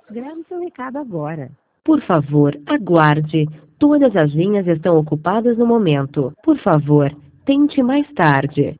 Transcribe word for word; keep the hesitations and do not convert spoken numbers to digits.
Grave seu recado agora. Por favor, aguarde. Todas as linhas estão ocupadas no momento. Por favor, tente mais tarde.